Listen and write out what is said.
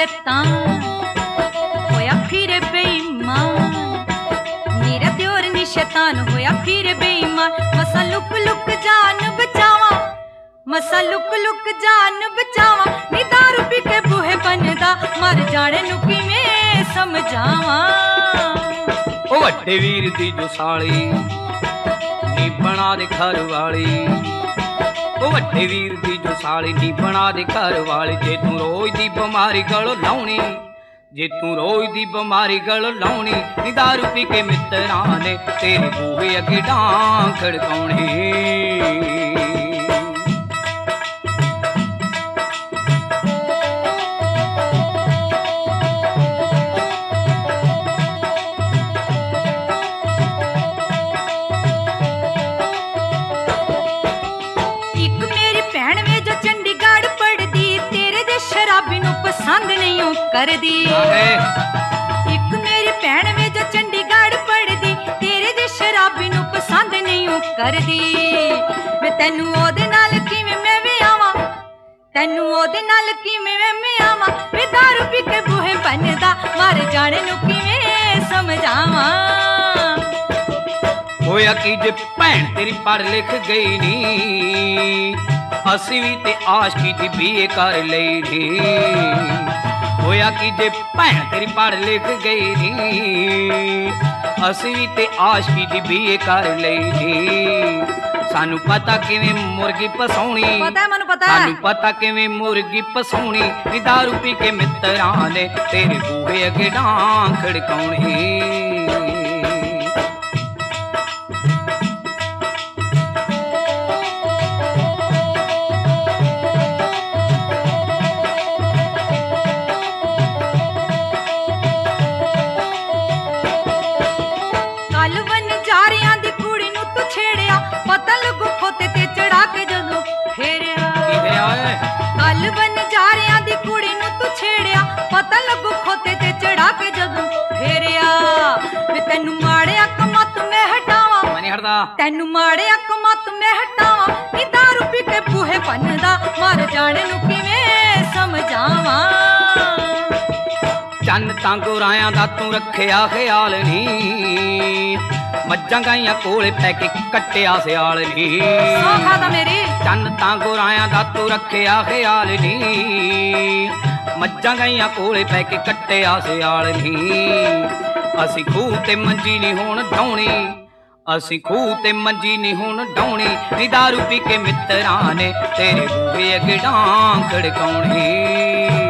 शैतान होया फिर बेईमान, मेरा दियोर नी शैतान होया फिर बेईमान। मसा लुक लुक जान बचावा, मसा लुक लुक जान बचावा, नी दारू पी के बूहे बनदा मर जाने नू किवें समझावा। ओ वड्डे वीर दी जो साली नी बना दे घर वाली, ओ वड्डे वीर दी जो साली नी बना दे घर वाली। जे तू रोज दी बीमारी गल लाउणी, जे तू रोज दी बीमारी गल लाउणी, नी दारू पी के मित्तरां ने तेरे बूहे अगे डांग खड़काउणी। शराबी नू पसंद नहीं हो कर दी, एक मेरी भैन वे जो चंडीगढ़ पढ़दी, तेरे जे शराबी नू पसंद नहीं हो कर दी। वे तैनू ओदे नाल किवें मैं वे आवां, तैनू ओदे नाल किवें मैं आवां, वे दारू पी के बूहे बनदा मर जाने नू किवें समझावां। होया कि जे भैन तेरी पढ़ लिख गई नी, असी भी ते आशकी दी बीए कर लई नी। होया कि जे भैन तेरी पढ़ लिख गई नी, असी भी ते आशकी दी बीए कर लई नी। सानू पता किवें मुर्गी फसाउणी, सानू पता किवें मुर्गी फसाउणी, नी दारू पी के मित्तरां ने तेरे बूहे अगे डांग खड़काउणी। पता लगू खोते ते चढ़ा के जदों फेरिया, कल बन जा रिया दी कुड़ी नू तू छेड़िया, पता लगू खोते ते चढ़ा के जदों फेरिया। वे तैनू माड़े अकमा तू मैं हटावा, तैनू माड़े अकमा तू मैं हटावा, नी दारू पी के बूहे बनदा मर जाने नू किवें समझावां। चन्न तां गोरायां दा तू रखिया ख्याल नी, मज्जां गाइयां कोले पै के कट्टिया सियाल नी। चन्न तां गोरायां दा तू रखिया ख्याल नी, मज्जां गाइयां कोले पै के कट्टिया सियाल नी। असी खूह ते मंजी नी हुण ढाउणी, असी खूह ते मंजी नी हुण ढाउणी, नी दारू पी के मित्तरां ने तेरे बूहे अगे डांग खड़काउणी।